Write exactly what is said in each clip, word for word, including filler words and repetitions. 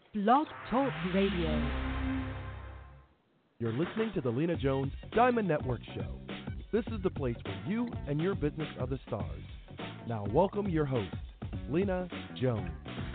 Blog Talk Radio. You're listening to the Lena Jones Diamond Network Show. This is the place where you and your business are the stars. Now welcome your host, Lena Jones.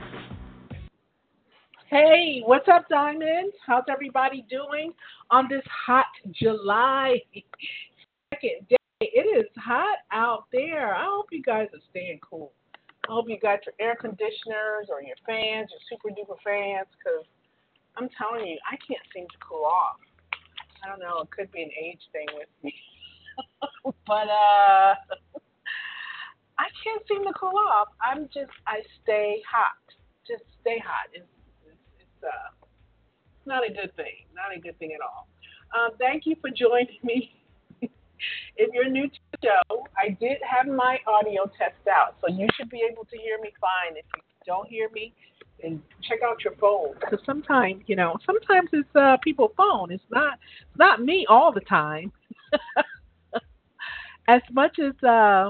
Hey, what's up, Diamond? How's everybody doing on this hot July second day? It is hot out there. I hope you guys are staying cool. I hope you got your air conditioners or your fans, your super duper fans, because I'm telling you, I can't seem to cool off. I don't know, it could be an age thing with me. but uh, I can't seem to cool off. I'm just, I stay hot. Just stay hot. It's, it's, it's uh, not a good thing. Not a good thing at all. Um, thank you for joining me. If you're new to the show, I did have my audio test out, so you should be able to hear me fine. If you don't hear me, then check out your phone. Because sometimes, you know, sometimes it's uh, people's phone. It's not, it's not me all the time. as much as uh,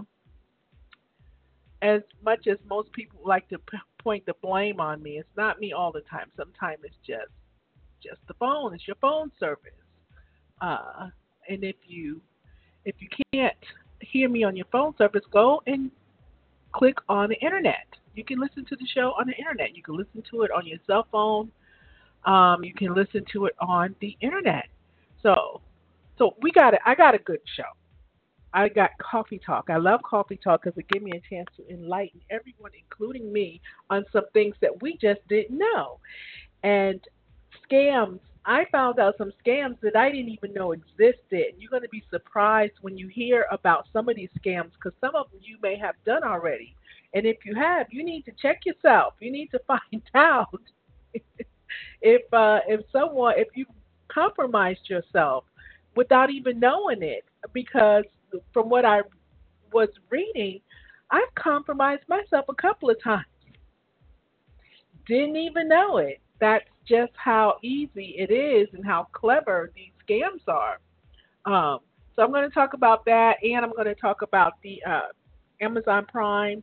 as much as most people like to p- point the blame on me, it's not me all the time. Sometimes it's just just the phone. It's your phone service. Uh, and if you If you can't hear me on your phone service, go and click on the internet. You can listen to the show on the internet. You can listen to it on your cell phone. Um, you can listen to it on the internet. So, so we got it. I got a good show. I got Coffee Talk. I love Coffee Talk because it gives me a chance to enlighten everyone, including me, on some things that we just didn't know. And scams. I found out some scams that I didn't even know existed. You're going to be surprised when you hear about some of these scams because some of them you may have done already. And if you have, you need to check yourself. You need to find out if uh, if someone, if you compromised yourself without even knowing it. Because from what I was reading, I've compromised myself a couple of times. Didn't even know it. That's just how easy it is and how clever these scams are. Um, so I'm going to talk about that, and I'm going to talk about the uh, Amazon Prime.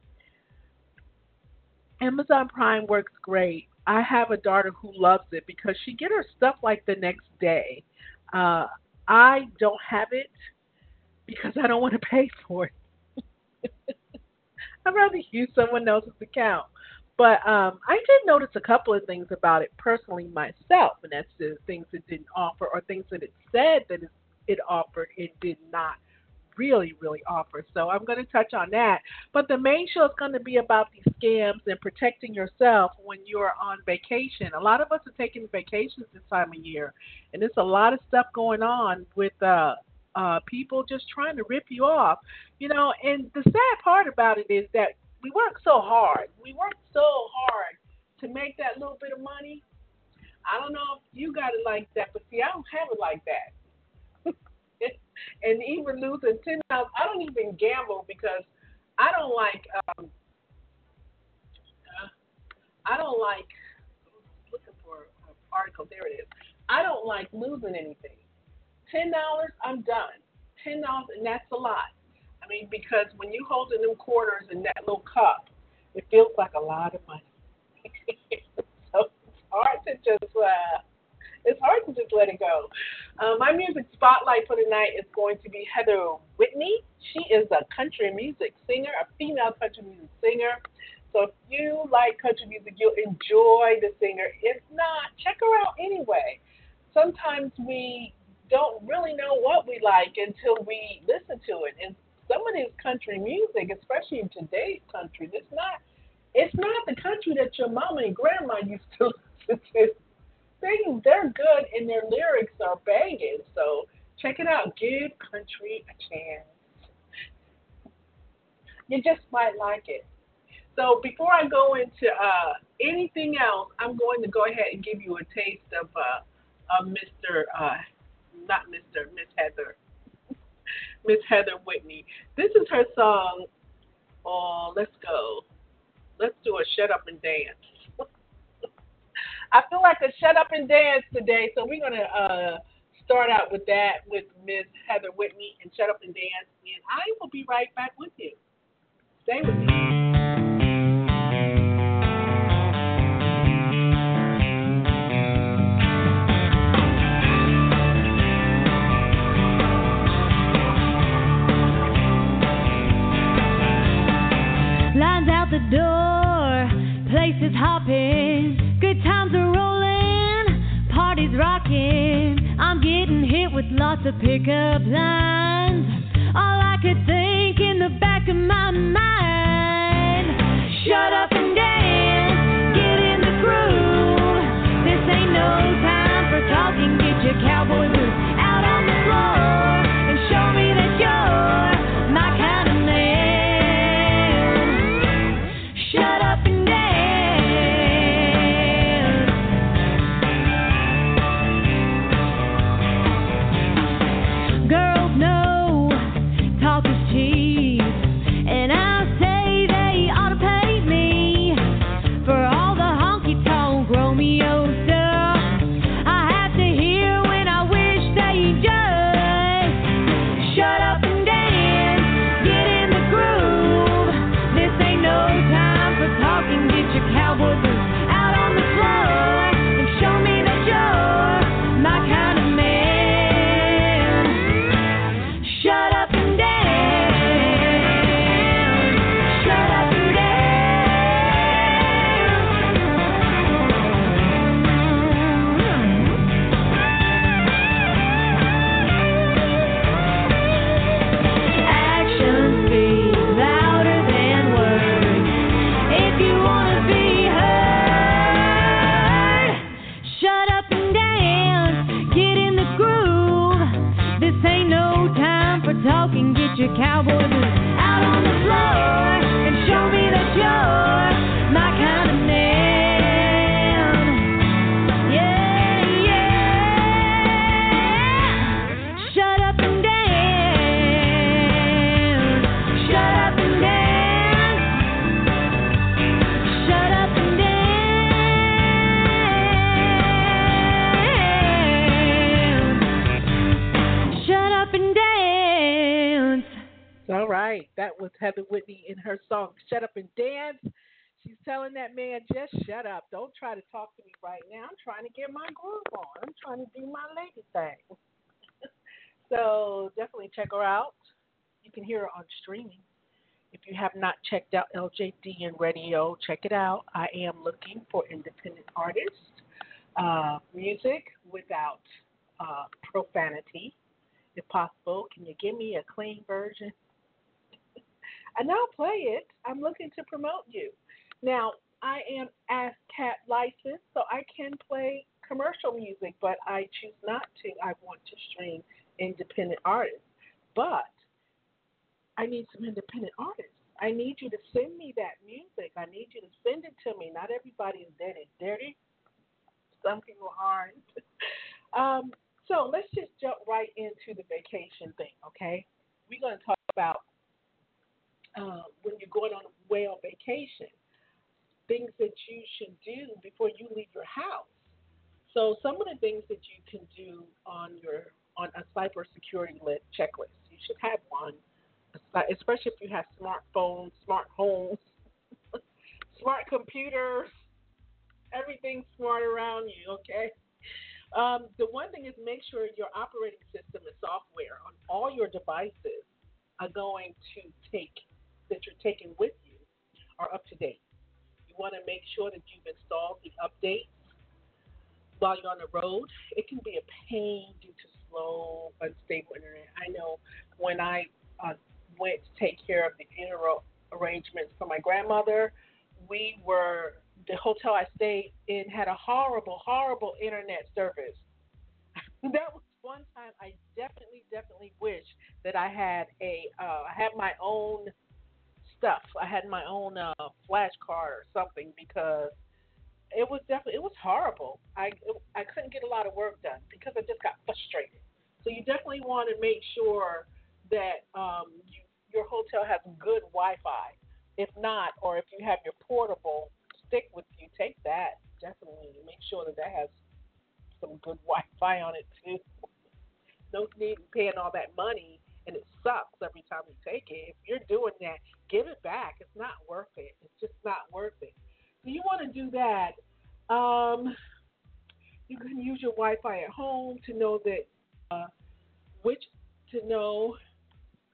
Amazon Prime works great. I have a daughter who loves it because she get her stuff like the next day. Uh, I don't have it because I don't want to pay for it. I'd rather use someone else's account. But um, I did notice a couple of things about it personally myself, and that's the things it didn't offer or things that it said that it, it offered, it did not really, really offer. So I'm going to touch on that. But the main show is going to be about these scams and protecting yourself when you're on vacation. A lot of us are taking vacations this time of year, and there's a lot of stuff going on with uh, uh, people just trying to rip you off. You know, and the sad part about it is that we work so hard. We work so hard to make that little bit of money. I don't know if you got it like that, but see, I don't have it like that. And even losing ten dollars, I don't even gamble because I don't like. Um, uh, I don't like. Looking for an article. There it is. I don't like losing anything. Ten dollars, I'm done. Ten dollars, and that's a lot. I mean, because when you hold in them quarters in that little cup, it feels like a lot of money. So it's hard to just, uh, it's hard to just let it go. Uh, my music spotlight for tonight is going to be Heather Whitney. She is a country music singer, a female country music singer. So if you like country music, you'll enjoy the singer. If not, check her out anyway. Sometimes we don't really know what we like until we listen to it. And some of this country music, especially in today's country, it's not it's not the country that your mama and grandma used to listen to. They, they're good and their lyrics are banging. So check it out. Give country a chance. You just might like it. So before I go into uh, anything else, I'm going to go ahead and give you a taste of uh, of Mister Uh, not Mister Miss Heather. Miss Heather Whitney. This is her song. Oh, let's go. Let's do a shut up and dance. I feel like a shut up and dance today, so we're gonna uh, start out with that with Miss Heather Whitney and shut up and dance, and I will be right back with you. Stay with me. popping, good times are rolling, parties rocking. I'm getting hit with lots of pickup lines. All I could think in the back of my mind, shut up and dance, get in the groove. This ain't no time for talking, get your cowboy boots out on the floor and show me that you're my kind of man. Shut up and dance. Girls know talk is cheap, and I say they ought to pay me for all the honky-tonk Romeo stuff I have to hear when I wish they just shut up and dance, get in the groove. This ain't no time for talking, get your cowboy boots out on the floor and show me that you're my kind of man. Shut up and dance, shut up and Actions speak louder than words. If you wanna be heard, shut up and dance, get in the groove. This ain't no time for talking, get your cowboy boots out on the floor and show me that you're my kind of man. Yeah, yeah. Shut up and dance, shut up and dance, shut up and dance, shut up and dance. All right. That was Heather Whitney in her song, Shut Up and Dance. She's telling that man, just shut up. Don't try to talk to me right now. I'm trying to get my groove on. I'm trying to do my lady thing. So definitely check her out. You can hear her on streaming. If you have not checked out L J D and Radio, check it out. I am looking for independent artists, uh, music without uh, profanity, if possible. Can you give me a clean version? And I'll play it. I'm looking to promote you. Now, I am ASCAP licensed, so I can play commercial music, but I choose not to. I want to stream independent artists. But I need some independent artists. I need you to send me that music. I need you to send it to me. Not everybody is dirty. Dirty. Some people aren't. um, so let's just jump right into the vacation thing, okay? We're going to talk about uh, when you're going on away on vacation, things that you should do before you leave your house. So some of the things that you can do on your on a cybersecurity lit checklist, you should have one, especially if you have smartphones, smart homes, smart computers, everything's smart around you, okay? Um, the one thing is make sure your operating system and software on all your devices are going to take, that you're taking with you, are up to date. You want to make sure that you've installed the updates while you're on the road. It can be a pain due to slow, unstable internet. I know when I uh, went to take care of the funeral arrangements for my grandmother, we were, the hotel I stayed in had a horrible, horrible internet service. That was one time I definitely, definitely wish that I had a, uh, I had my own stuff. I had my own uh, flash card or something because it was definitely, it was horrible. I it, I couldn't get a lot of work done because I just got frustrated. So you definitely want to make sure that um, you, your hotel has good Wi-Fi. If not, or if you have your portable stick with you, take that. Definitely make sure that that has some good Wi-Fi on it too. No need in paying all that money and it sucks every time you take it. If you're doing that, give it back. It's not worth it. It's just not worth it. So you want to do that. Um, you can use your Wi-Fi at home to know that uh, which to know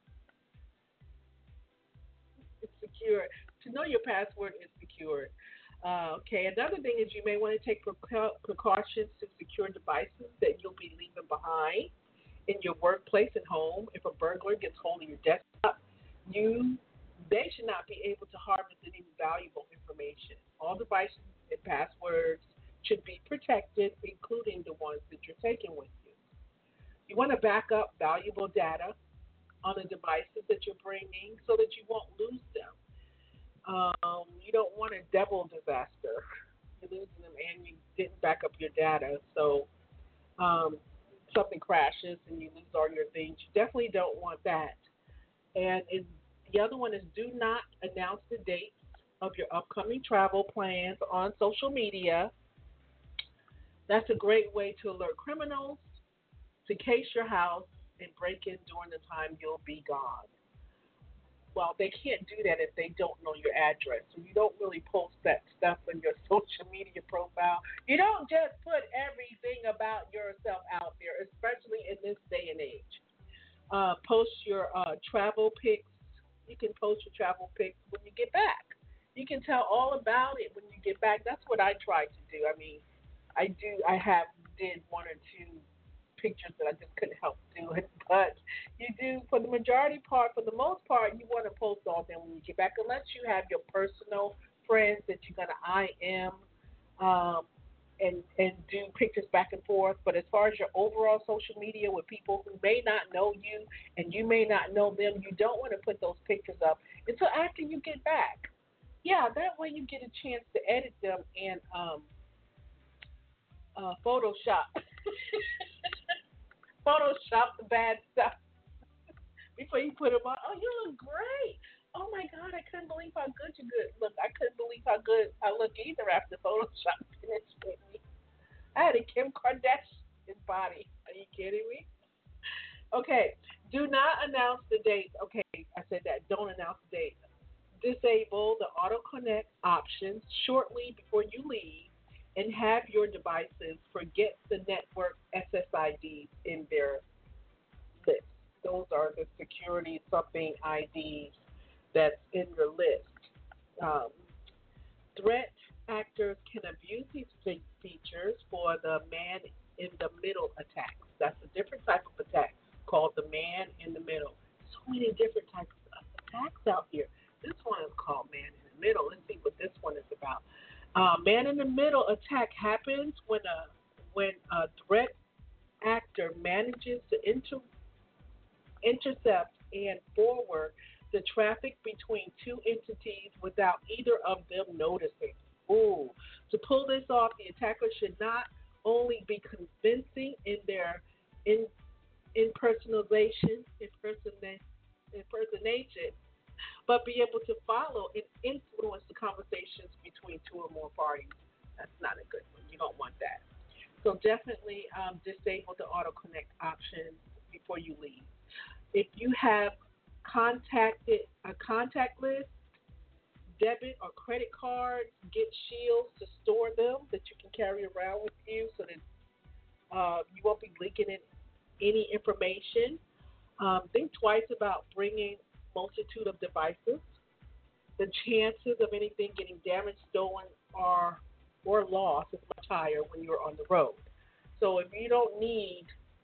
it's secure. To know your password is secured. Uh, okay, another thing is you may want to take precau- precautions to secure devices that you'll be leaving behind in your workplace and home. If a burglar gets hold of your desktop, you they should not be able to harvest any valuable information. All devices and passwords should be protected, including the ones that you're taking with you. You want to back up valuable data on the devices that you're bringing so that you won't lose them. Um, you don't want a double disaster. You're losing them and you didn't back up your data. So um, something crashes and you lose all your things. You definitely don't want that. And it, the other one is do not announce the dates of your upcoming travel plans on social media. That's a great way to alert criminals to case your house and break in during the time you'll be gone. Well, they can't do that if they don't know your address. So you don't really post that stuff on your social media profile. You don't just put everything about yourself out there, especially in this day and age. Uh, post your uh, travel pics. You can post your travel pics when you get back. You can tell all about it when you get back. That's what I try to do. I mean, I do. I have did one or two pictures that I just couldn't help doing, but you do for the majority part. For the most part, you want to post all of them when you get back, unless you have your personal friends that you're gonna I M um, and and do pictures back and forth. But as far as your overall social media with people who may not know you and you may not know them, you don't want to put those pictures up until after you get back. Yeah, that way you get a chance to edit them and um, uh, Photoshop. Photoshop the bad stuff before you put them on. Oh, you look great. Oh my God, I couldn't believe how good you good look. I couldn't believe how good I look either after Photoshop finished with me. I had a Kim Kardashian body. Are you kidding me? Okay, do not announce the date. Okay, I said that. Don't announce the date. Disable the auto connect options shortly before you leave and have your devices forget the network S S I Ds in their list. Those are the security something I Ds that's in your list. Um, threat actors can abuse these features for the man in the middle attacks. That's a different type of attack called the man in the middle. So many different types of attacks out here. This one is called man in the middle. Let's see what this one is about. Uh, man in the middle attack happens when a when a threat actor manages to inter, intercept and forward the traffic between two entities without either of them noticing. Ooh. To pull this off, the attacker should not only be convincing in their in, impersonation, impersonation, impersonation, but be able to follow and influence the conversations between two or more parties. That's not a good one. You don't want that. So definitely um, disable the auto connect option before you leave. If you have contacted a contact list, debit or credit cards, get shields to store them that you can carry around with you so that uh, you won't be leaking in any information. Um, think twice about bringing multitude of devices. The chances of anything getting damaged, stolen, or or lost is much higher when you're on the road. So if you don't need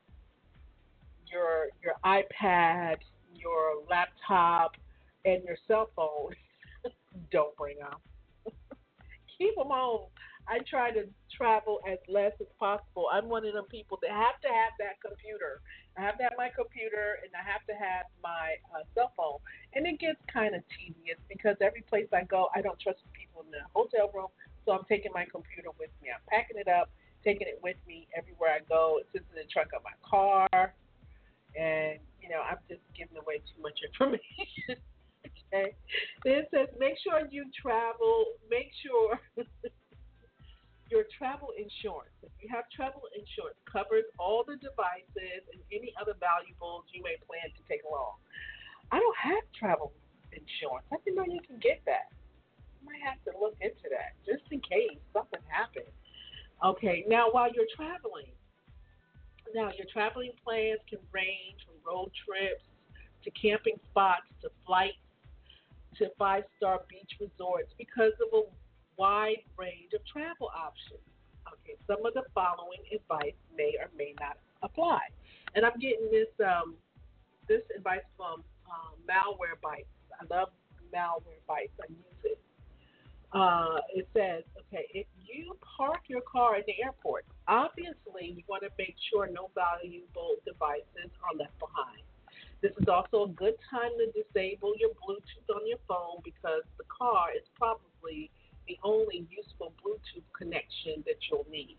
your your iPad, your laptop, and your cell phone, don't bring them. Keep them home. I try to travel as less as possible. I'm one of them people that have to have that computer. I have to have my computer and I have to have my uh, cell phone. And it gets kind of tedious because every place I go, I don't trust the people in the hotel room, so I'm taking my computer with me. I'm packing it up, taking it with me everywhere I go. It sits in the trunk of my car, and, you know, I'm just giving away too much information. Okay. Then it says make sure you travel, make sure your travel insurance. If you have travel insurance, covers all the devices and any other valuables you may plan to take along. I don't have travel insurance. I didn't know you can get that. I might have to look into that just in case something happens. Okay, now while you're traveling, now your traveling plans can range from road trips to camping spots to flights to five-star beach resorts because of a wide range of travel options. Okay, some of the following advice may or may not apply. And I'm getting this um, this advice from um, Malware Bytes. I love Malware Bytes. I use it. Uh, it says, okay, if you park your car in the airport, obviously you want to make sure no valuable devices are left behind. This is also a good time to disable your Bluetooth on your phone because the car is probably the only useful Bluetooth connection that you'll need.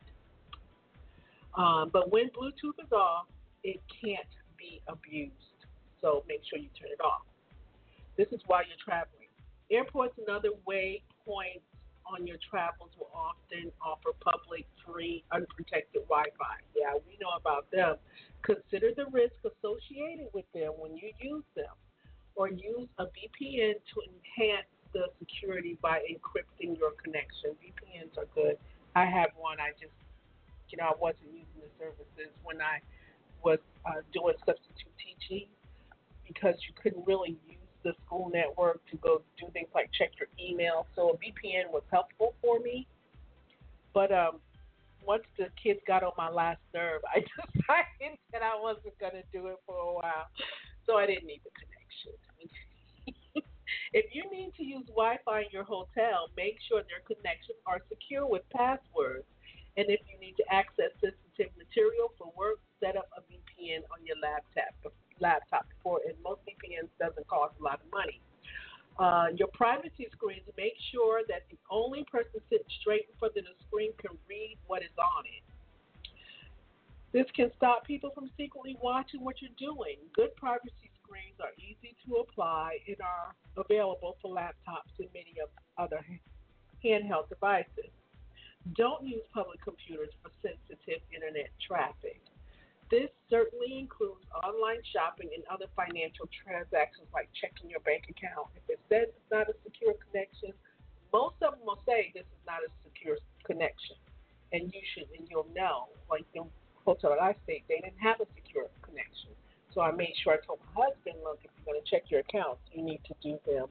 Um, but when Bluetooth is off, it can't be abused. So make sure you turn it off. This is while you're traveling. Airports and other waypoints on your travels will often offer public, free, unprotected Wi-Fi. Yeah, we know about them. Consider the risk associated with them when you use them, or use a V P N to enhance the security by encrypting your connection. V P Ns are good. I have one. I just, you know, I wasn't using the services when I was uh, doing substitute teaching because you couldn't really use the school network to go do things like check your email. So a V P N was helpful for me. But um, once the kids got on my last nerve, I decided that I wasn't going to do it for a while. So I didn't need the connection. If you need to use Wi-Fi in your hotel, make sure their connections are secure with passwords. And if you need to access sensitive material for work, set up a V P N on your laptop. Laptop before, and most V P Ns doesn't cost a lot of money. Uh, your privacy screens, make sure that the only person sitting straight in front of the screen can read what is on it. This can stop people from secretly watching what you're doing. Good privacy screens are easy to apply and are available for laptops and many of other handheld devices. Don't use public computers for sensitive internet traffic. This certainly includes online shopping and other financial transactions like checking your bank account. If it says it's not a secure connection, most of them will say this is not a secure connection. And you should, and you'll know. Like the hotel that I stayed, they didn't have a secure connection. So I made sure I told my husband, look, if you're going to check your accounts, you need to do them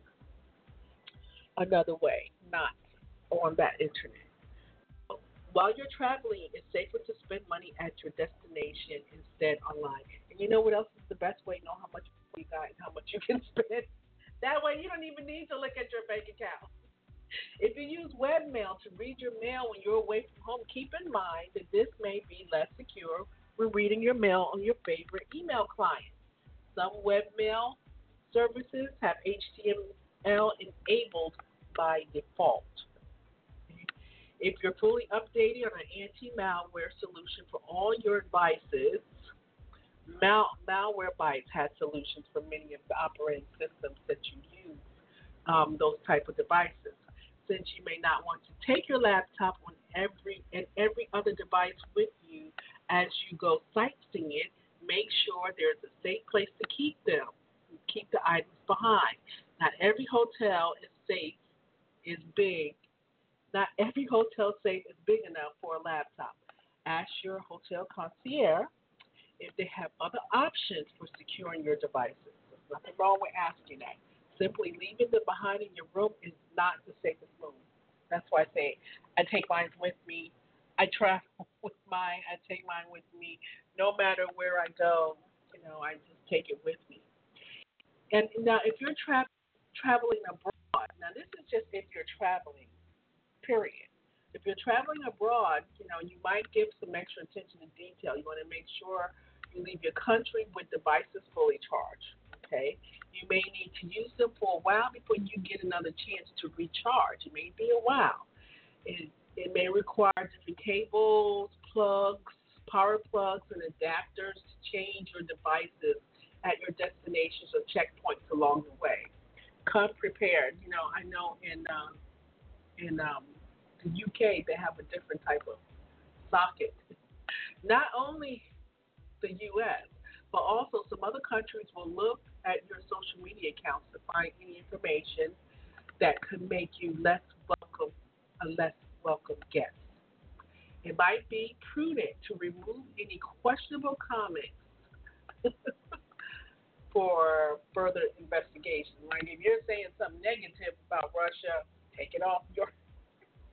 another way, not on that internet. While you're traveling, it's safer to spend money at your destination instead online. And you know what else is the best way to know how much you got and how much you can spend? That way you don't even need to look at your bank account. If you use webmail to read your mail when you're away from home, keep in mind that this may be less secure when reading your mail on your favorite email client. Some webmail services have H T M L enabled by default. If you're fully updated on an anti-malware solution for all your devices, Mal- Malware Bytes has solutions for many of the operating systems that you use, um, those type of devices. Since you may not want to take your laptop on every and every other device with you as you go sightseeing, make sure there's a safe place to keep them. Keep the items behind. Not every hotel is safe, is big. Not every hotel safe is big enough for a laptop. Ask your hotel concierge if they have other options for securing your devices. There's nothing wrong with asking that. Simply leaving them behind in your room is not the safest move. That's why I say I take mine with me. I travel with mine. I take mine with me. No matter where I go, you know, I just take it with me. And now if you're tra- traveling abroad, now this is just if you're traveling. Period. If you're traveling abroad, you know, you might give some extra attention to detail. You want to make sure you leave your country with devices fully charged, okay? You may need to use them for a while before you get another chance to recharge. It may be a while. It, it may require different cables, plugs, power plugs, and adapters to change your devices at your destinations or checkpoints along the way. Come prepared. You know, I know in um, in um, the U K, they have a different type of socket. Not only the U S, but also some other countries will look at your social media accounts to find any information that could make you less welcome, a less welcome guest. It might be prudent to remove any questionable comments for further investigation. Like if you're saying something negative about Russia, take it off your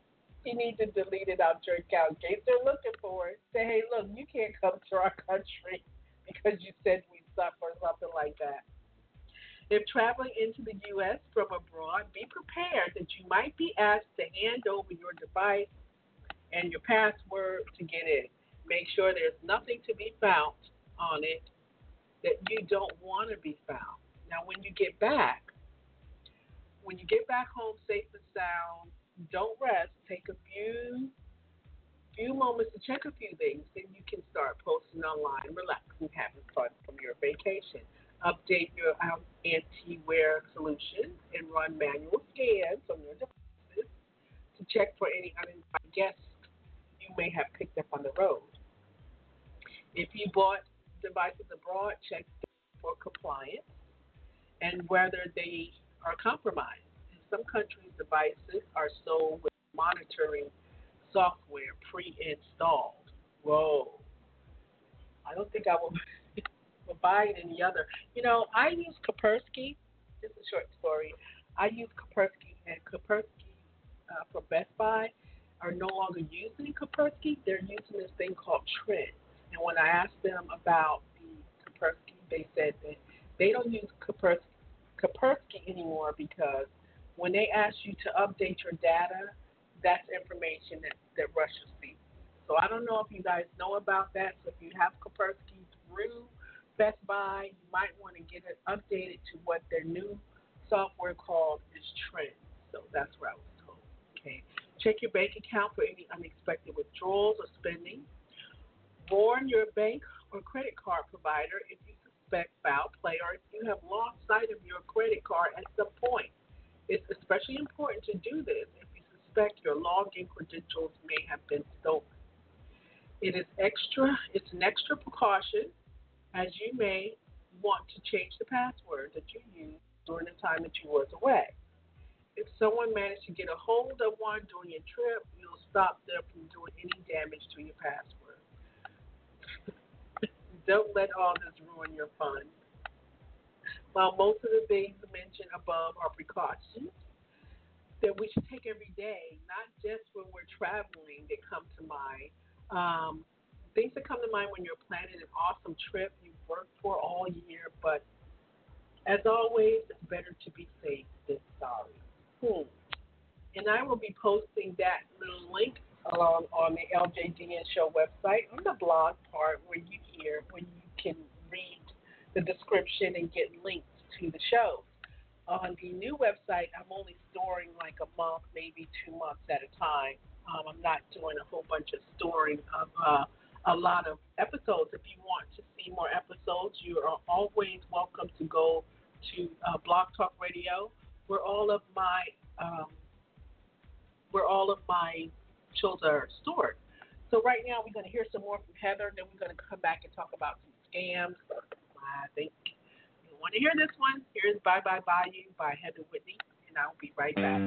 You need to delete it out your account in case they're looking for it. Say, hey, look, you can't come to our country because you said we suck or something like that. If traveling into the U S from abroad, be prepared that you might be asked to hand over your device and your password to get in. Make sure there's nothing to be found on it that you don't want to be found. Now, when you get back, when you get back home safe and sound, don't rest. Take a few few moments to check a few things. Then you can start posting online, relaxing, having fun from your vacation. Update your um, anti-wear solutions and run manual scans on your devices to check for any uninvited guests you may have picked up on the road. If you bought devices abroad, check for compliance and whether they are compromised. In some countries, devices are sold with monitoring software pre-installed. Whoa. I don't think I will, will buy it any other. You know, I use Kaspersky. This is a short story. I use Kaspersky, and Kaspersky uh, for Best Buy are no longer using Kaspersky. They're using this thing called Trend. And when I asked them about the Kaspersky, they said that they don't use Kaspersky, Kaspersky anymore because when they ask you to update your data, that's information that, that Russia sees. So I don't know if you guys know about that. So if you have Kaspersky through Best Buy, you might want to get it updated to what their new software called is Trend. So that's what I was told. Okay. Check your bank account for any unexpected withdrawals or spending. Warn your bank or credit card provider if you suspect foul play or if you have lost sight of your credit card at some point. It's especially important to do this if you suspect your login credentials may have been stolen. It is extra. It's an extra precaution as you may want to change the password that you used during the time that you was away. If someone managed to get a hold of one during your trip, you'll stop them from doing any damage to your password. Don't let all this ruin your fun. While most of the things mentioned above are precautions that we should take every day, not just when we're traveling that come to mind. Um, things that come to mind when you're planning an awesome trip you've worked for all year, but as always, it's better to be safe than sorry. Hmm. And I will be posting that little link along on the L J D N Show website on the blog part where you hear, where you can read the description and get links to the show. On the new website, I'm only storing like a month, maybe two months at a time. Um, I'm not doing a whole bunch of storing of uh, a lot of episodes. If you want to see more episodes, you are always welcome to go to uh, Blog Talk Radio, where all of my um, where all of my shows are stored. So right now we're going to hear some more from Heather, then we're going to come back and talk about some scams. I think you want to hear this one. Here's Bye Bye Bayou by Heather Whitney, and I'll be right back.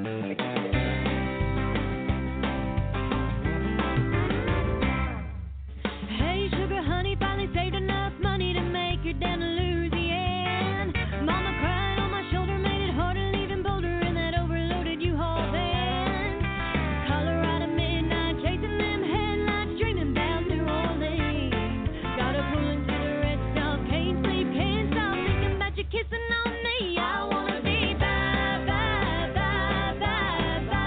Hey, sugar honey, finally saved enough money to make it down to Louisiana. Mama cried on my shoulder, made it harder, leaving Boulder in that overloaded U-Haul van. Colorado midnight, chasing them headlights, dreaming about New Orleans. Gotta pull into the rest stop, can't sleep, can't stop thinking about you kissing on me. I wanna be bye, bye, bye, bye, bye.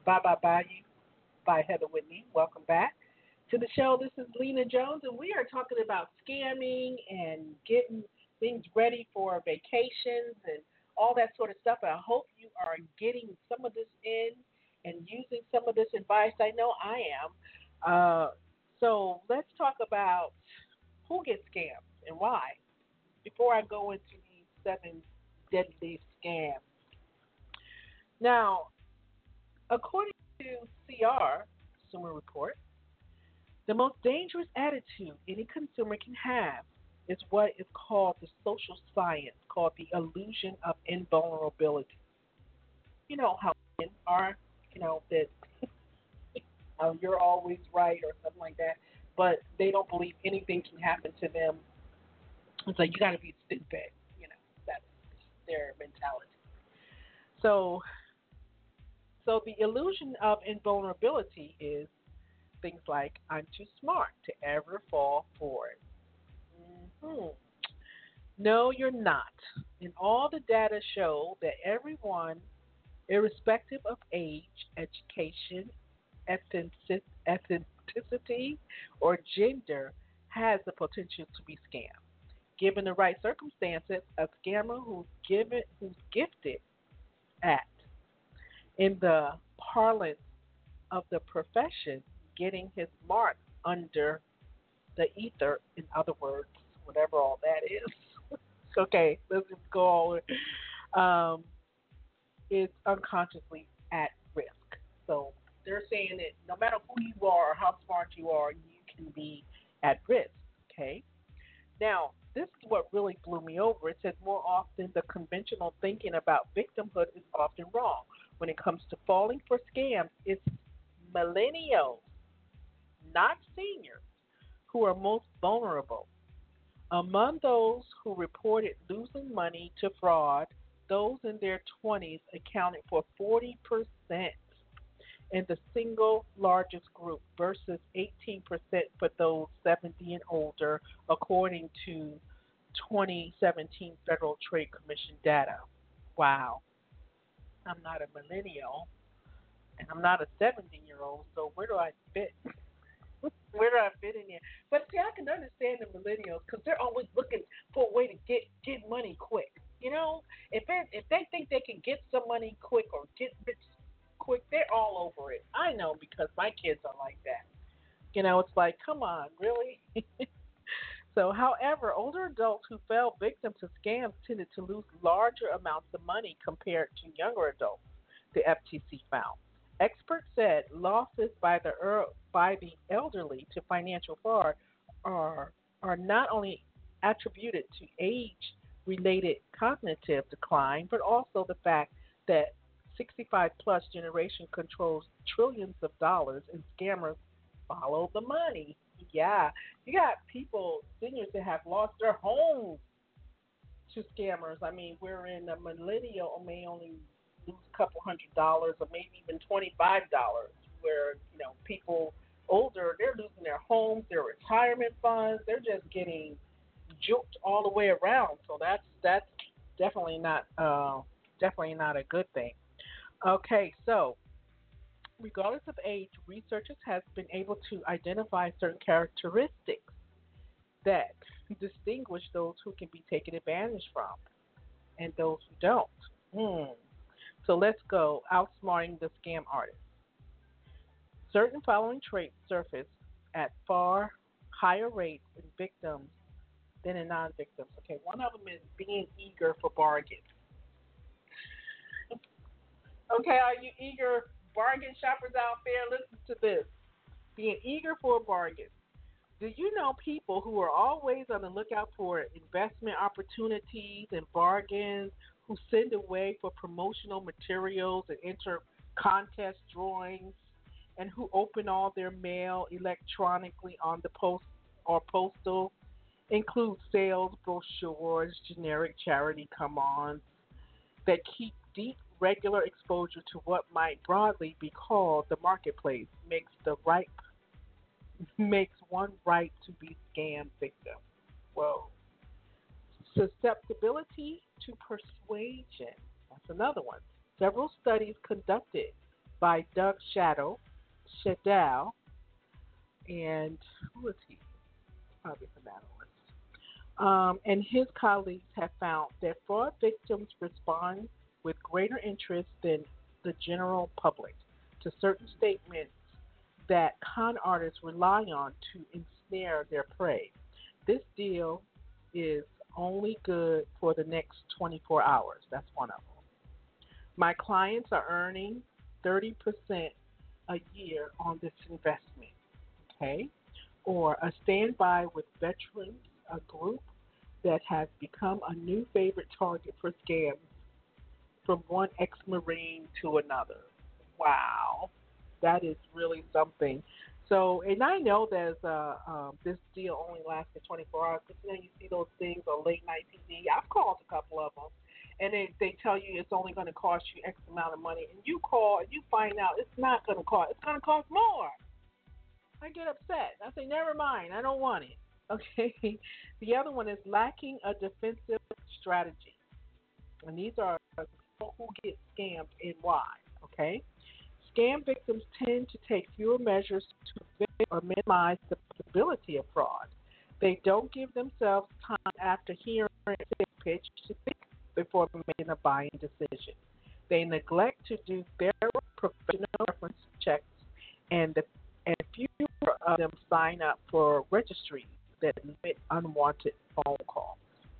Bye Bye Bye You by Heather Whitney. Welcome back to the show. This is Lena Jones, and we are talking about scamming and getting things ready for vacations and all that sort of stuff. I hope you are getting some of this in and using some of this advice. I know I am. Uh, so let's talk about who gets scammed and why before I go into these seven deadly scams. Now, according to C R, Consumer Report, the most dangerous attitude any consumer can have is what is called the social science, called the illusion of invulnerability. You know how men are, you know, that um, you're always right or something like that, but they don't believe anything can happen to them. It's like, you got to be stupid, you know, that's their mentality. So, so the illusion of invulnerability is things like, I'm too smart to ever fall for it. Mm-hmm. No, you're not. And all the data show that everyone, irrespective of age, education, ethnicity, or gender, has the potential to be scammed. Given the right circumstances, a scammer who's given, who's gifted at, in the parlance of the profession, getting his mark under the ether, in other words, whatever all that is. Okay, let's just go on. Um, is unconsciously at risk. So they're saying that no matter who you are or how smart you are, you can be at risk. Okay. Now, this is what really blew me over. It says more often the conventional thinking about victimhood is often wrong. When it comes to falling for scams, it's millennials, not seniors, who are most vulnerable. Among those who reported losing money to fraud, those in their twenties accounted for forty percent in the single largest group versus eighteen percent for those seventy and older, according to twenty seventeen Federal Trade Commission data. Wow. I'm not a millennial, and I'm not a seventy-year-old, so where do I fit? Where do I fit in there? But see, I can understand the millennials because they're always looking for a way to get, get money quick. You know, if it, if they think they can get some money quick or get rich quick, they're all over it. I know because my kids are like that. You know, it's like, come on, really? So, however, older adults who fell victim to scams tended to lose larger amounts of money compared to younger adults, the F T C found. Experts said losses by the by the elderly to financial fraud are are not only attributed to age-related cognitive decline, but also the fact that sixty-five plus generation controls trillions of dollars, and scammers follow the money. Yeah, you got people, seniors that have lost their homes to scammers. I mean, we're in a millennial may only lose a couple hundred dollars or maybe even twenty-five dollars, where, you know, people older, they're losing their homes, their retirement funds, they're just getting juked all the way around. So that's that's definitely not uh, definitely not a good thing. Okay, so regardless of age, researchers have been able to identify certain characteristics that distinguish those who can be taken advantage from and those who don't. Hmm. So let's go outsmarting the scam artist. Certain following traits surface at far higher rates in victims than in non-victims. Okay, one of them is being eager for bargains. Okay, are you eager bargain shoppers out there? Listen to this. Being eager for a bargain. Do you know people who are always on the lookout for investment opportunities and bargains, who send away for promotional materials and enter contest drawings, and who open all their mail electronically on the post or postal, include sales brochures, generic charity come-ons that keep deep regular exposure to what might broadly be called the marketplace, makes the right makes one right to be scam victim. Whoa. Susceptibility to persuasion. That's another one. Several studies conducted by Doug Shadow, Shadow, and who is he? Probably an analyst. Um, and his colleagues have found that fraud victims respond with greater interest than the general public to certain statements that con artists rely on to ensnare their prey. This deal is only good for the next twenty-four hours. That's one of them. My clients are earning thirty percent a year on this investment. Okay? Or a standby with veterans, a group that has become a new favorite target for scams from one ex-Marine to another. Wow, that is really something. So, and I know there's uh, um, this deal only lasted twenty-four hours, because you know you see those things on late night T V. I've called a couple of them, and they they tell you it's only going to cost you X amount of money, and you call and you find out it's not going to cost. It's going to cost more. I get upset. I say, never mind. I don't want it. Okay. The other one is lacking a defensive strategy, and these are people who get scammed and why. Okay. Scam victims tend to take fewer measures to prevent or minimize the possibility of fraud. They don't give themselves time after hearing a sales pitch to think before making a buying decision. They neglect to do thorough professional reference checks, and the, and fewer of them sign up for registries that limit unwanted phone calls.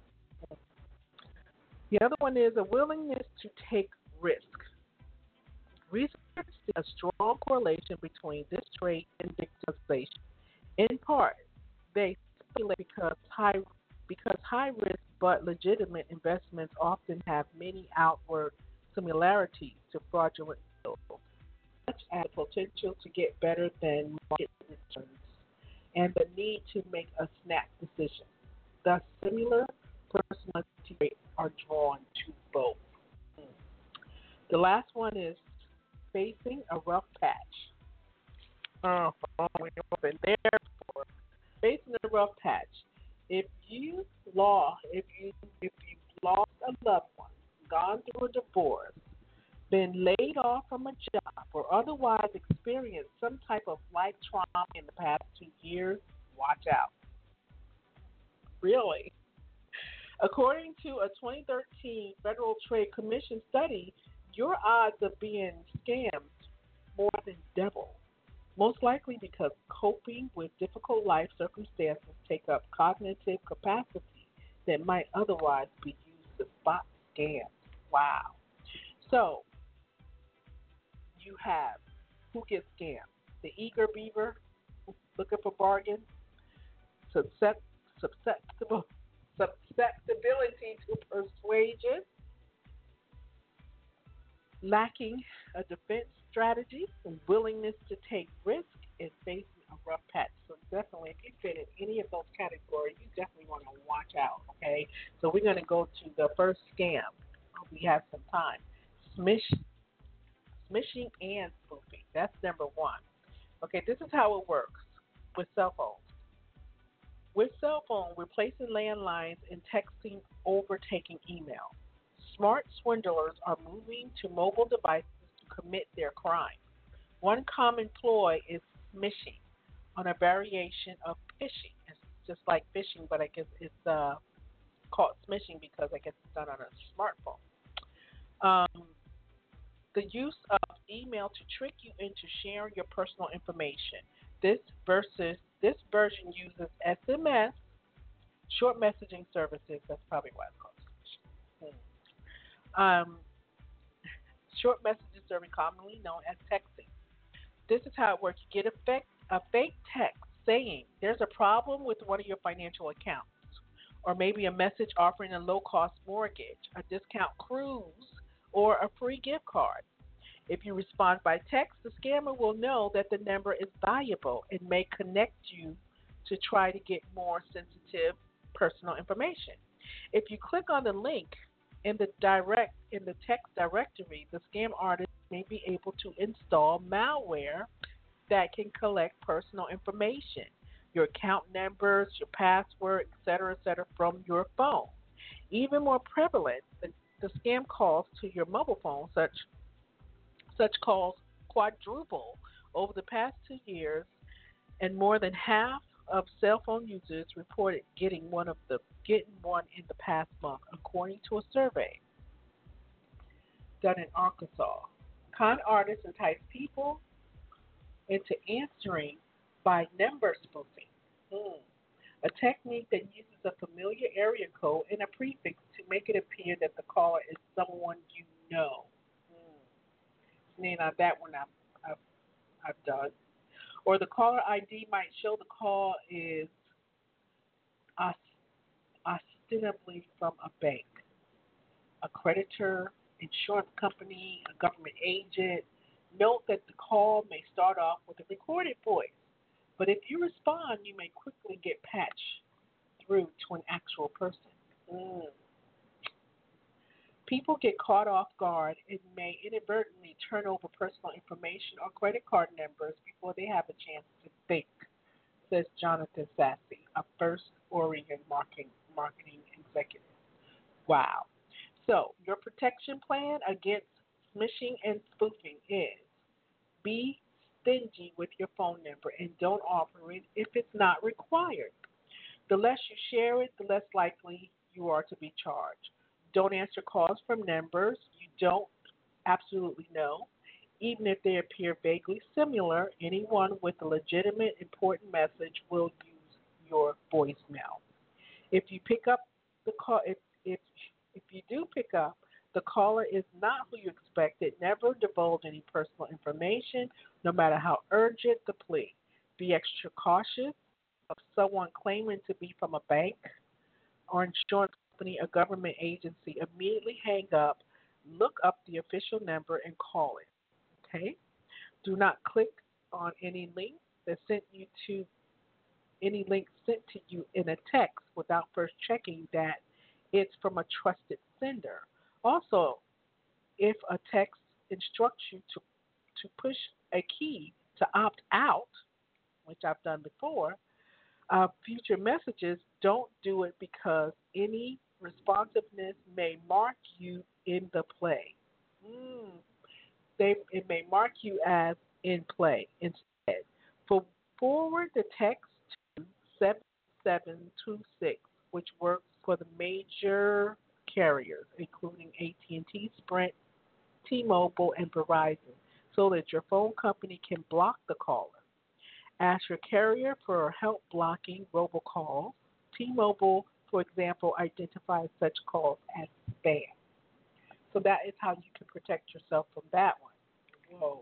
The other one is a willingness to take risk. Research sees a strong correlation between this trait and victimization. In part, they speculate because high because high risk but legitimate investments often have many outward similarities to fraudulent deals, such as potential to get better than market returns and the need to make a snap decision. Thus, similar personality traits are drawn to both. The last one is facing a rough patch. Oh, we've been there before. Facing a rough patch. If you lost, if you if you've lost a loved one, gone through a divorce, been laid off from a job, or otherwise experienced some type of life trauma in the past two years, watch out. Really? According to a twenty thirteen Federal Trade Commission study, your odds of being scammed more than double. Most likely because coping with difficult life circumstances take up cognitive capacity that might otherwise be used to spot scams. Wow. So, you have who gets scammed? The eager beaver looking for bargains, suscept- susceptible, susceptibility to persuasion, lacking a defense strategy, and willingness to take risk, and facing a rough patch. So definitely, if you fit in any of those categories, you definitely want to watch out, okay? So we're going to go to the first scam. We have some time. Smish, smishing and spoofing. That's number one. Okay, this is how it works with cell phones. With cell phone, replacing landlines and texting overtaking email. Smart swindlers are moving to mobile devices to commit their crime. One common ploy is smishing, on a variation of phishing. It's just like phishing, but I guess it's uh, called smishing because I guess it's done on a smartphone. Um, the use of email to trick you into sharing your personal information. This versus this version uses S M S, short messaging services. That's probably why it's called smishing. Um, short messaging service, commonly known as texting. This is how it works. You get a fake, a fake text saying there's a problem with one of your financial accounts, or maybe a message offering a low-cost mortgage, a discount cruise, or a free gift card. If you respond by text, the scammer will know that the number is valuable and may connect you to try to get more sensitive personal information. If you click on the link in the direct in the text directory, the scam artist may be able to install malware that can collect personal information, your account numbers, your password, et cetera, et cetera, from your phone. Even more prevalent, the, the scam calls to your mobile phone, such such calls quadrupled over the past two years, and more than half of cell phone users reported getting one of the getting one in the past month, according to a survey done in Arkansas. Con artists entice people into answering by number spoofing, mm. a technique that uses a familiar area code and a prefix to make it appear that the caller is someone you know. Mm. Now that one I've, I've, I've done. Or the caller I D might show the call is ostensibly from a bank, a creditor, insurance company, a government agent. Note that the call may start off with a recorded voice, but if you respond, you may quickly get patched through to an actual person. Mm. People get caught off guard and may inadvertently turn over personal information or credit card numbers before they have a chance to think, says Jonathan Sassy, a First Oregon marketing, marketing executive. Wow. So, your protection plan against smishing and spoofing is be stingy with your phone number and don't offer it if it's not required. The less you share it, the less likely you are to be charged. Don't answer calls from numbers you don't absolutely know. Even if they appear vaguely similar, anyone with a legitimate, important message will use your voicemail. If you pick up the call, if if if you do pick up, the caller is not who you expected. Never divulge any personal information, no matter how urgent the plea. Be extra cautious of someone claiming to be from a bank or insurance company, a government agency. Immediately hang up, look up the official number, and call it. Okay? Do not click on any link that sent you to any link sent to you in a text without first checking that it's from a trusted sender. Also, if a text instructs you to to push a key to opt out, which I've done before, uh, future messages, don't do it because any responsiveness may mark you in the play. Mm. They, it may mark you as in play instead. For forward the text to seven seven two six, which works for the major carriers, including A T and T, Sprint, T-Mobile, and Verizon, so that your phone company can block the caller. Ask your carrier for help blocking robocalls. T-Mobile, for example, identifies such calls as spam. So that is how you can protect yourself from that one. Whoa.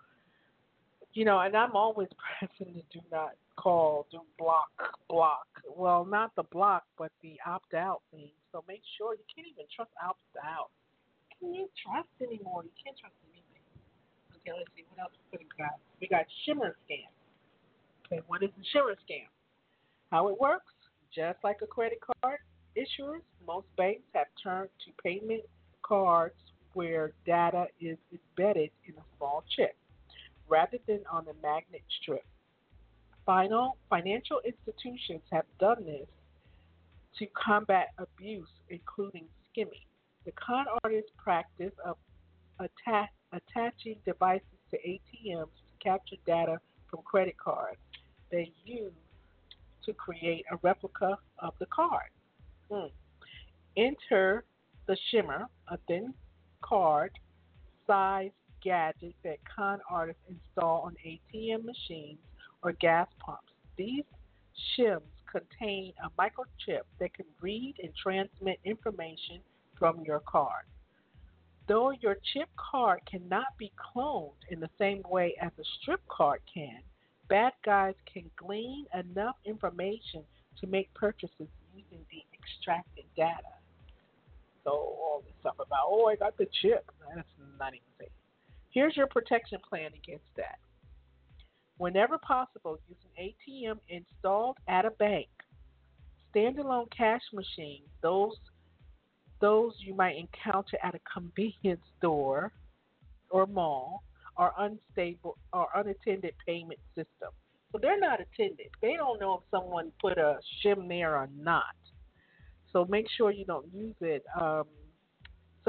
You know, and I'm always pressing the do not call, do block, block. Well, not the block, but the opt-out thing. So make sure you can't even trust opt-out. Can you trust anymore? You can't trust anything. Okay, let's see. What else we got? We got shimmer scam. Okay, what is the shimmer scam? How it works? Just like a credit card issuers, most banks have turned to payment cards where data is embedded in a small chip rather than on a magnet strip. Final, financial institutions have done this to combat abuse, including skimming. The con artist practice of atta- attaching devices to A T Ms to capture data from credit cards they use to create a replica of the card. Hmm. Enter the shimmer, a thin card size gadget that con artists install on A T M machines or gas pumps. These shims contain a microchip that can read and transmit information from your card. Though your chip card cannot be cloned in the same way as a strip card can, bad guys can glean enough information to make purchases using the extracted data. So all this stuff about, oh, I got the chip. That's not even safe. Here's your protection plan against that. Whenever possible, use an A T M installed at a bank. Standalone cash machines, those those you might encounter at a convenience store or mall, are unstable or unattended payment system. So they're not attended. They don't know if someone put a shim there or not. So make sure you don't use it. Um,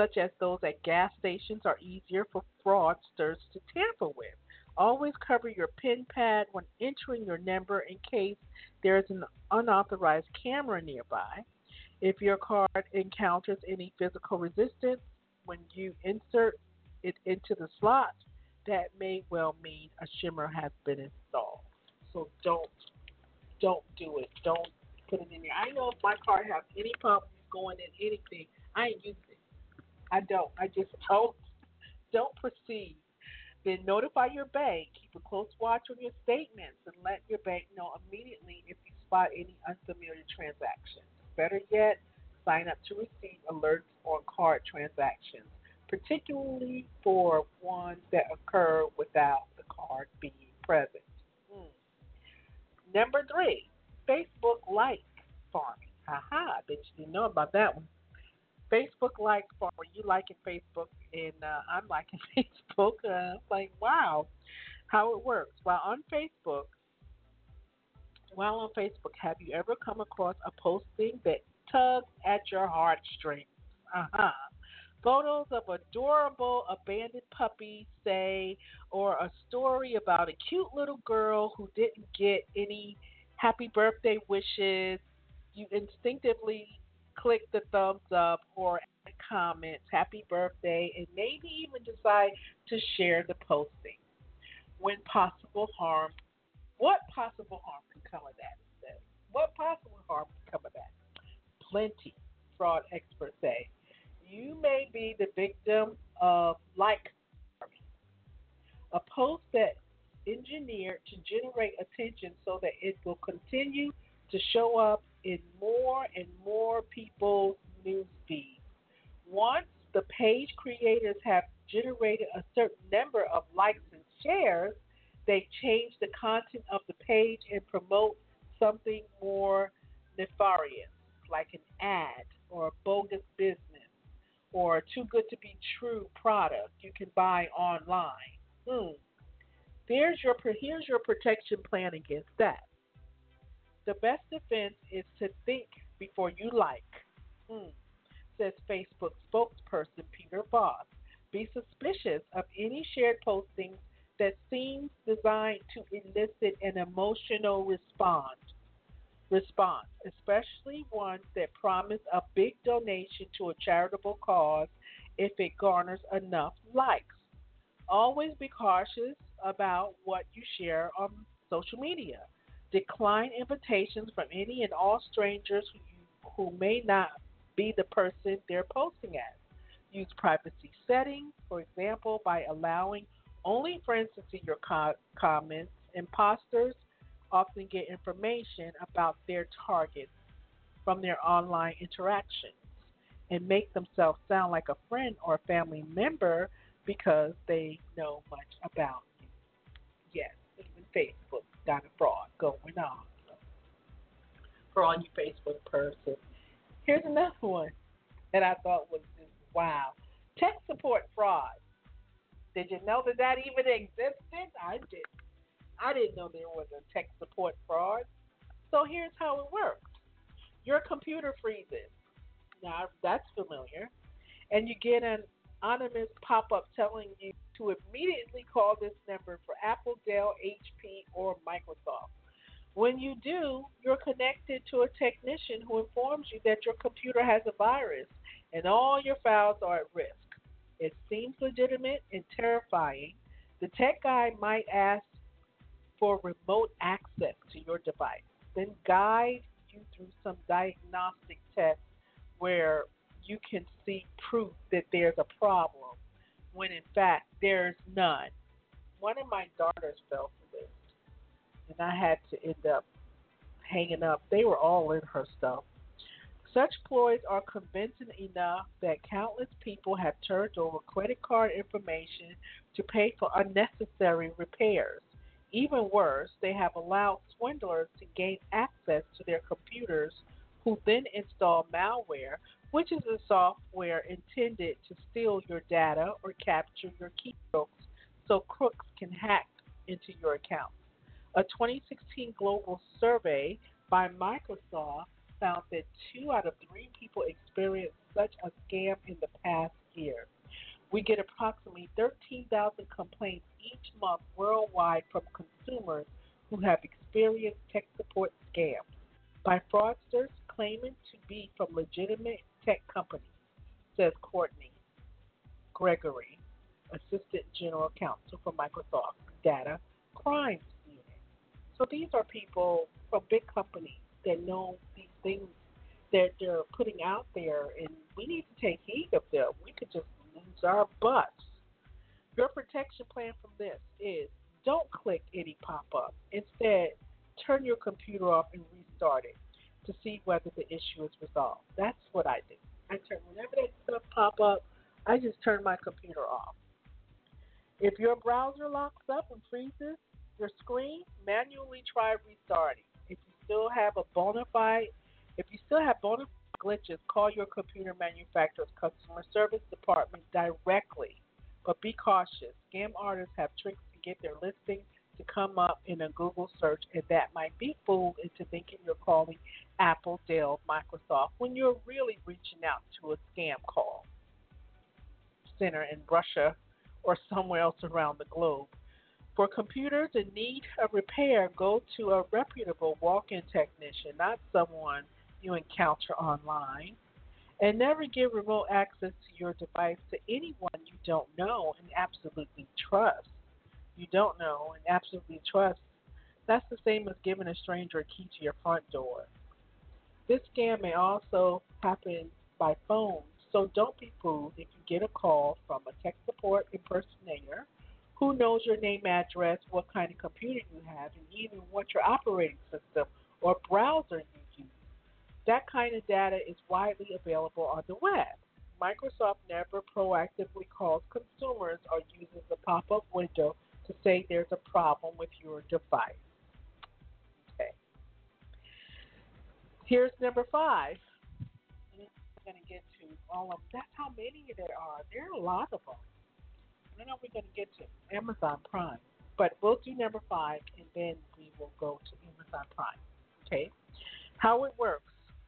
such as those at gas stations, are easier for fraudsters to tamper with. Always cover your PIN pad when entering your number in case there is an unauthorized camera nearby. If your card encounters any physical resistance when you insert it into the slot, that may well mean a shimmer has been installed. So don't don't do it. Don't put it in there. I know if my card has any problems going in anything, I ain't using it. I don't. I just don't don't proceed. Then notify your bank. Keep a close watch on your statements and let your bank know immediately if you spot any unfamiliar transactions. Better yet, sign up to receive alerts on card transactions, particularly for ones that occur without the card being present. Hmm. Number three, Facebook like farming. Haha, I bet you didn't know about that one. Facebook like farming. You liking Facebook, and uh, I'm liking Facebook. Uh, like, wow, how it works. While on Facebook, while on Facebook, have you ever come across a posting that tugs at your heartstrings? Uh-huh. Photos of adorable abandoned puppies, say, or a story about a cute little girl who didn't get any happy birthday wishes. You instinctively click the thumbs up or add comments, happy birthday, and maybe even decide to share the posting. When possible harm, what possible harm can come of that? What possible harm can come of that? Plenty, fraud experts say. You may be the victim of like farming, a post that engineered to generate attention so that it will continue to show up in more and more people's news feeds. Once the page creators have generated a certain number of likes and shares, they change the content of the page and promote something more nefarious, like an ad or a bogus business or a too good to be true product you can buy online. Hmm. There's your here's your protection plan against that. The best defense is to think before you like, hmm, says Facebook spokesperson Peter Voss. Be suspicious of any shared postings that seems designed to elicit an emotional response, response, especially ones that promise a big donation to a charitable cause if it garners enough likes. Always be cautious about what you share on social media. Decline invitations from any and all strangers who, you, who may not be the person they're posting as. Use privacy settings, for example, by allowing only friends to see your co- comments. Imposters often get information about their targets from their online interactions and make themselves sound like a friend or a family member because they know much about you. Yes, even Facebook got a fraud going on. So, for all you Facebook person. Here's another one that I thought was just wow. Tech support fraud. Did you know that that even existed? I didn't. I didn't know there was a tech support fraud. So here's how it works. Your computer freezes. Now, that's familiar. And you get an anonymous pop-up telling you to immediately call this number for Apple, Dell, H P, or Microsoft. When you do, you're connected to a technician who informs you that your computer has a virus and all your files are at risk. It seems legitimate and terrifying. The tech guy might ask for remote access to your device, then guide you through some diagnostic tests where you can see proof that there's a problem when in fact there's none. One of my daughters fell for this, and I had to end up hanging up. They were all in her stuff. Such ploys are convincing enough that countless people have turned over credit card information to pay for unnecessary repairs. Even worse, they have allowed swindlers to gain access to their computers, who then install malware, which is a software intended to steal your data or capture your keystrokes so crooks can hack into your account. A twenty sixteen global survey by Microsoft found that two out of three people experienced such a scam in the past year. We get approximately thirteen thousand complaints each month worldwide from consumers who have experienced tech support scams by fraudsters claiming to be from legitimate tech companies, says Courtney Gregory, Assistant General Counsel for Microsoft Data Crimes Unit. So these are people from big companies that know these things that they're putting out there, and we need to take heed of them. We could just lose our butts. Your protection plan from this is don't click any pop-up. Instead, turn your computer off and restart it to see whether the issue is resolved. That's what I do. I turn whenever that stuff pop up, I just turn my computer off. If your browser locks up and freezes your screen, manually try restarting. If you still have a bona fide, if you still have bona fide glitches, call your computer manufacturer's customer service department directly. But be cautious. Scam artists have tricks to get their listing to come up in a Google search, and that might be fooled into thinking you're calling Apple, Dell, Microsoft when you're really reaching out to a scam call center in Russia or somewhere else around the globe. For computers in need of repair, go to a reputable walk-in technician, not someone you encounter online. And never give remote access to your device to anyone you don't know and absolutely trust. You don't know and absolutely trust. That's the same as giving a stranger a key to your front door. This scam may also happen by phone, so don't be fooled if you get a call from a tech support impersonator who knows your name, address, what kind of computer you have, and even what your operating system or browser you use. That kind of data is widely available on the web. Microsoft never proactively calls consumers or uses a pop-up window to say there's a problem with your device. Okay. Here's number five. I'm going to get to all of them. That's how many there are. There are a lot of them. I don't know if we're going to get to Amazon Prime, but we'll do number five, and then we will go to Amazon Prime. Okay. How it works.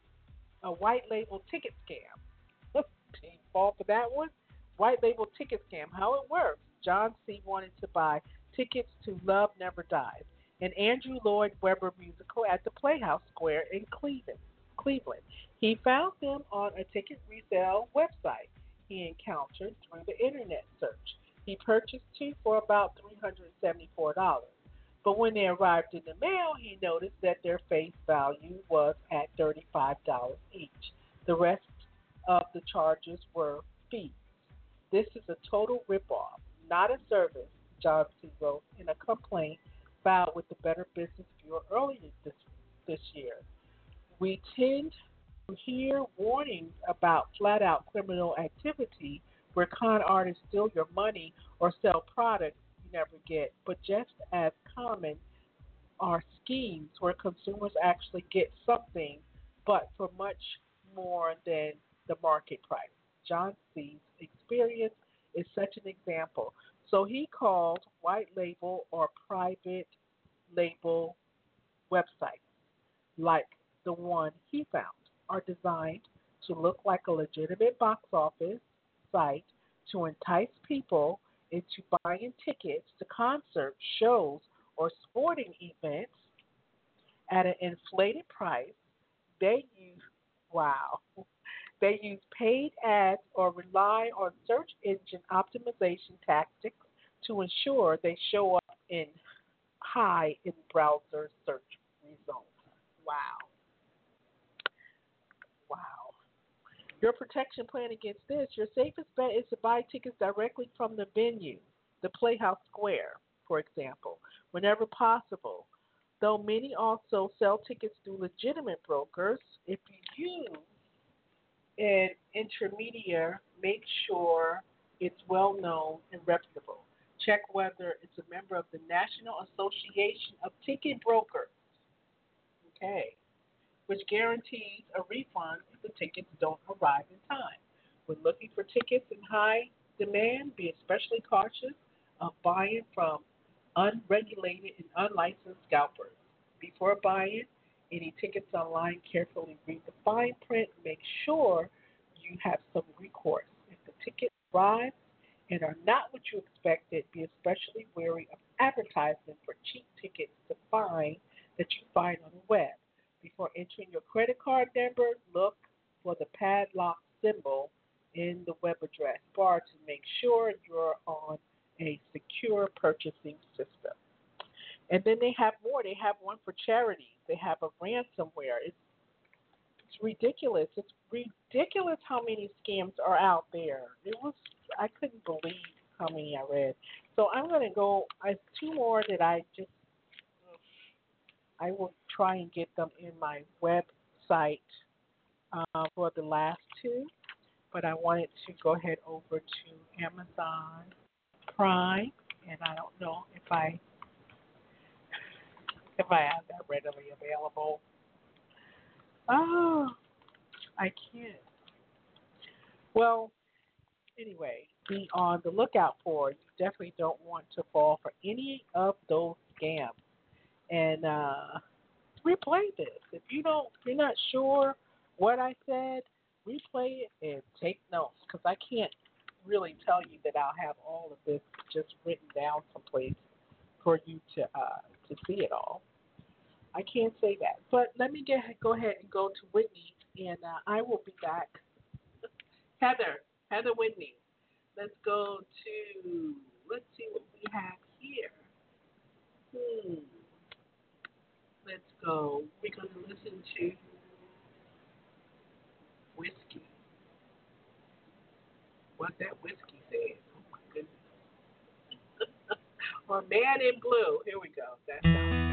A white label ticket scam. Didn't fall for that one. White label ticket scam. How it works. John C. wanted to buy tickets to Love Never Dies, an Andrew Lloyd Webber musical at the Playhouse Square in Cleveland. Cleveland. He found them on a ticket resale website he encountered through the internet search. He purchased two for about three hundred seventy-four dollars. But when they arrived in the mail, he noticed that their face value was at thirty-five dollars each. The rest of the charges were fees. This is a total ripoff, not a service, John C. wrote in a complaint filed with the Better Business Bureau earlier this, this year. We tend to hear warnings about flat-out criminal activity where con artists steal your money or sell products you never get, but just as common are schemes where consumers actually get something, but for much more than the market price. John C's experience is such an example. So he called white label or private label websites like the one he found are designed to look like a legitimate box office site to entice people into buying tickets to concerts, shows, or sporting events at an inflated price. They use, wow, they use paid ads or rely on search engine optimization tactics to ensure they show up in high in browser search results. Wow. Wow. Your protection plan against this, your safest bet is to buy tickets directly from the venue, the Playhouse Square, for example, whenever possible. Though many also sell tickets through legitimate brokers, if you use an intermediary, make sure it's well known and reputable. Check whether it's a member of the National Association of Ticket Brokers, okay, which guarantees a refund if the tickets don't arrive in time. When looking for tickets in high demand, be especially cautious of buying from unregulated and unlicensed scalpers. Before buying any tickets online, carefully read the fine print. Make sure you have some recourse if the tickets arrive and are not what you expected, be especially wary of advertising for cheap tickets to find that you find on the web. Before entering your credit card number, look for the padlock symbol in the web address bar to make sure you're on a secure purchasing system. And then they have more. They have one for charities. They have a ransomware. It's it's ridiculous. It's ridiculous how many scams are out there. It was I couldn't believe how many I read. So I'm going to go. I have two more that I just I will try and get them in my website uh, for the last two. But I wanted to go ahead over to Amazon Prime, and I don't know if I if I have that readily available. Oh, I can't. Well, anyway, be on the lookout for it. You definitely don't want to fall for any of those scams. And uh, replay this. If you don't, if you're not sure what I said, replay it and take notes, because I can't really tell you that I'll have all of this just written down someplace for you to uh, to see it all. I can't say that. But let me get go ahead and go to Whitney, and uh, I will be back. Heather, Heather Whitney. Let's go to, let's see what we have here. Hmm. Let's go. We're going to listen to Whiskey. What that whiskey says. Oh, my goodness. Or Man in Blue. Here we go. That sounds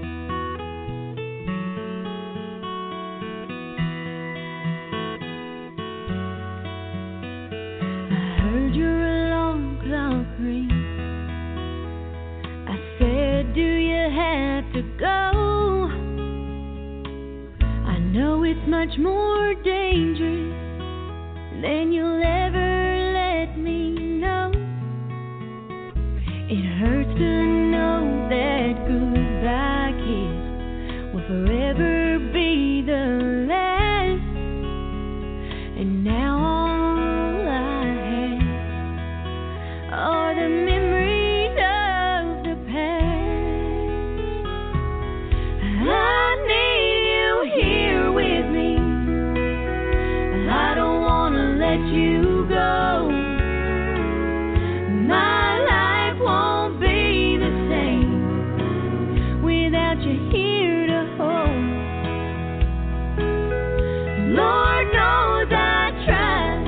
I heard your alarm clock ring. I said, do you have to go? I know it's much more dangerous than you'll ever let me know. It hurts to know that goodbye kiss will forever be the last. And now all I have are the memories of the past. I need you here with me. I don't wanna let you go. My life won't be the same without you here to hold. Lord knows I tried,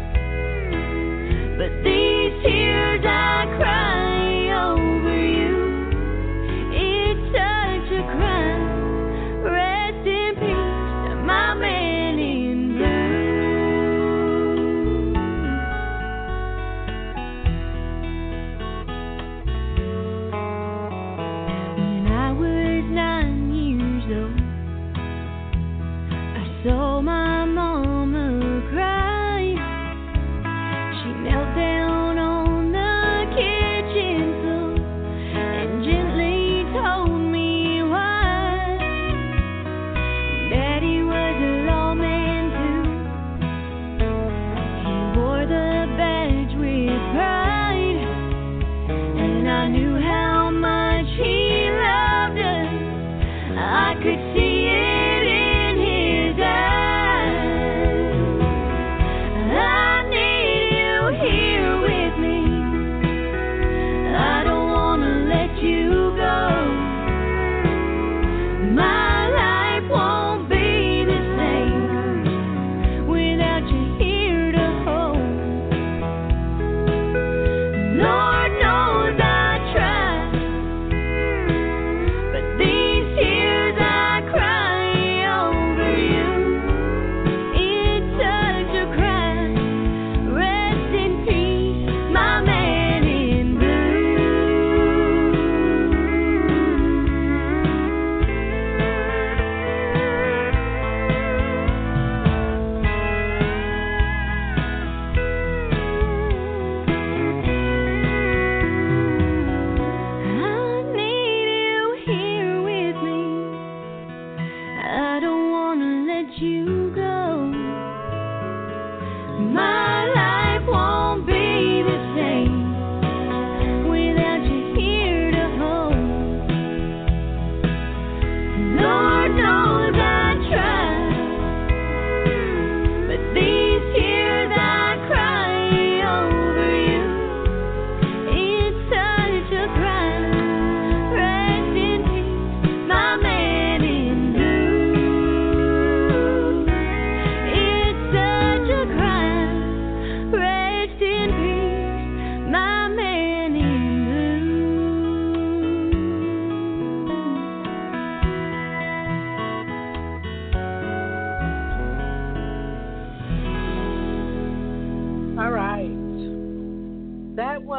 but these tears I cry over you, it's such a crime. Rest in peace, my man in blue. When I was nine years old, I saw my mama cry. She knelt down on the kitchen floor and gently told me why. Daddy was a lawman too. He wore the badge with pride, and I knew how much he loved us. I could see it in his eyes. I need you here with me. I don't wanna let you go. My life won't be the same without you here to hold. Lord knows I tried, but these tears I cry over you, it's such a crime. Rest in peace, my man in I need you here with me. I don't wanna let you go. My life won't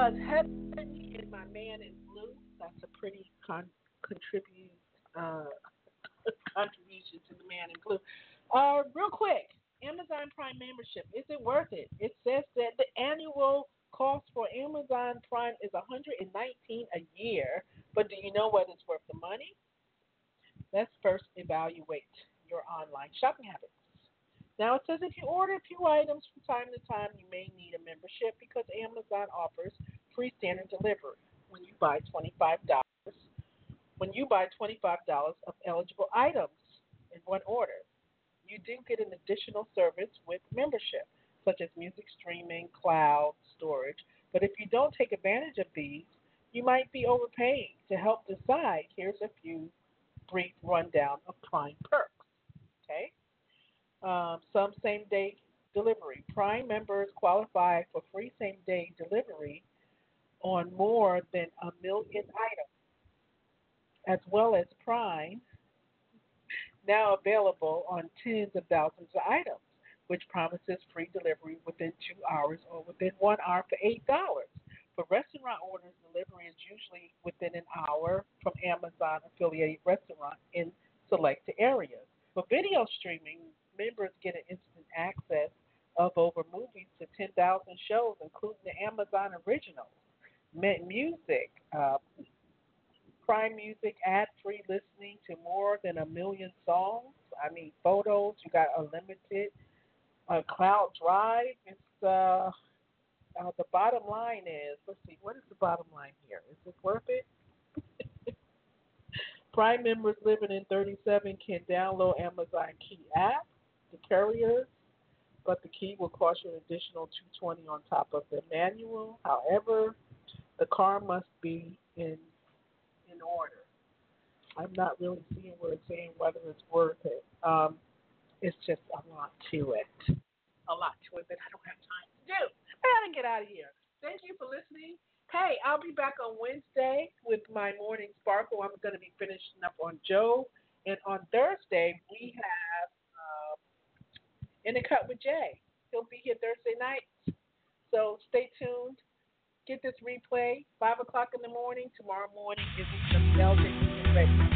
was Heavenly and My Man in Blue. That's a pretty con- contribute uh, contribution to the Man in Blue. Uh, real quick, Amazon Prime membership, is it worth it? It says that the annual cost for Amazon Prime is one hundred nineteen dollars a year, but do you know whether it's worth the money? Let's first evaluate your online shopping habits. Now, it says if you order a few items from time to time, you may need a membership because Amazon offers free standard delivery when you buy twenty-five dollars when you buy twenty-five dollars of eligible items in one order. You do get an additional service with membership, such as music streaming, cloud storage. But if you don't take advantage of these, you might be overpaying. To help decide, here's a few brief rundown of Prime perks. Okay, um, some same-day delivery. Prime members qualify for free same-day delivery on more than a million items, as well as Prime now available on tens of thousands of items, which promises free delivery within two hours or within one hour for eight dollars. For restaurant orders, delivery is usually within an hour from Amazon affiliated restaurants in selected areas. For video streaming, members get an instant access of over movies to ten thousand shows, including the Amazon originals. Music, uh, Prime Music, ad-free listening to more than a million songs. I mean, photos. You got unlimited uh, cloud drive. It's uh, uh, the bottom line is. Let's see. What is the bottom line here? Is it worth it? Prime members living in thirty-seven can download Amazon Key app, the carriers, but the key will cost you an additional two hundred twenty dollars on top of the manual. However, the car must be in in order. I'm not really seeing where it's saying whether it's worth it. Um, it's just a lot to it. A lot to it that I don't have time to do. I gotta get out of here. Thank you for listening. Hey, I'll be back on Wednesday with my morning sparkle. I'm going to be finishing up on Joe. And on Thursday, we have uh, In the Cut with Jay. He'll be here Thursday night. So stay tuned. Get this replay, five o'clock in the morning. Tomorrow morning is some L J ready.